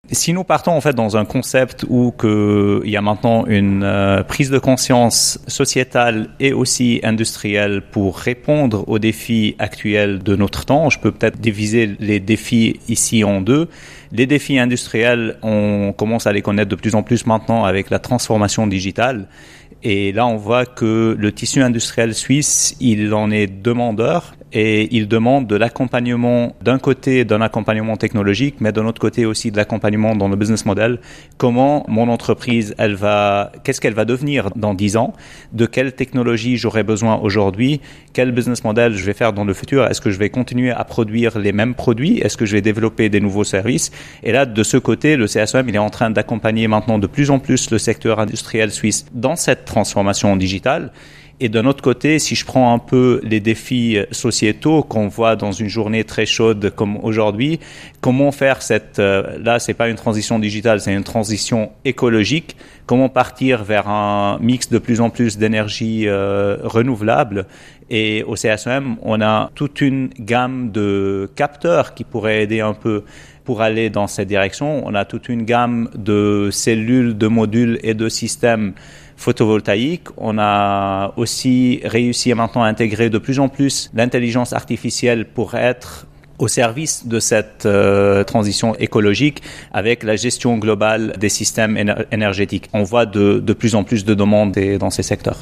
Si nous partons en fait dans un concept où il y a maintenant une prise de conscience sociétale et aussi industrielle pour répondre aux défis actuels de notre temps, je peux peut-être diviser les défis ici en deux. Les défis industriels, on commence à les connaître de plus en plus maintenant avec la transformation digitale. Et là, on voit que le tissu industriel suisse, il en est demandeur et il demande de l'accompagnement, d'un côté d'un accompagnement technologique, mais d'un autre côté aussi de l'accompagnement dans le business model. Comment mon entreprise, qu'est-ce qu'elle va devenir dans 10 ans? De quelle technologie j'aurai besoin aujourd'hui? Quel business model je vais faire dans le futur? Est-ce que je vais continuer à produire les mêmes produits? Est-ce que je vais développer des nouveaux services? Et là, de ce côté, le CSEM, il est en train d'accompagner maintenant de plus en plus le secteur industriel suisse dans cette transformation digitale. Et d'un autre côté, si je prends un peu les défis sociétaux qu'on voit dans une journée très chaude comme aujourd'hui, comment faire là, c'est pas une transition digitale, c'est une transition écologique. Comment partir vers un mix de plus en plus d'énergie renouvelable? Et au CSEM, on a toute une gamme de capteurs qui pourraient aider un peu pour aller dans cette direction. On a toute une gamme de cellules, de modules et de systèmes photovoltaïque. On a aussi réussi à maintenant intégrer de plus en plus l'intelligence artificielle pour être au service de cette transition écologique avec la gestion globale des systèmes énergétiques. On voit de plus en plus de demandes dans ces secteurs.